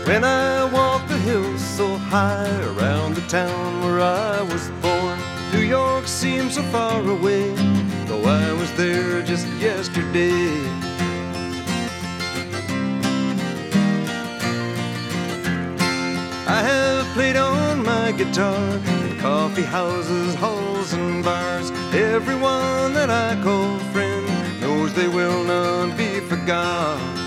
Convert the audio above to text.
When I walk the hills so high around the town where I was born, New York seems so far away, though I was there just yesterday. I have played on my guitar in coffee houses, halls and bars. Everyone that I call friend knows they will not be forgot.